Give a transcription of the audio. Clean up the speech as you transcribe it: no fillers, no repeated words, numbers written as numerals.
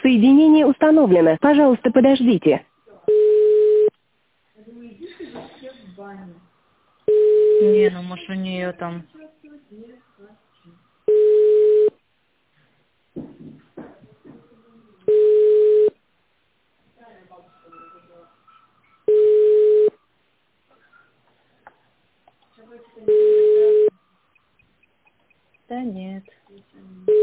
Соединение установлено. Пожалуйста, подождите. Не, ну может у нее там... Да нет.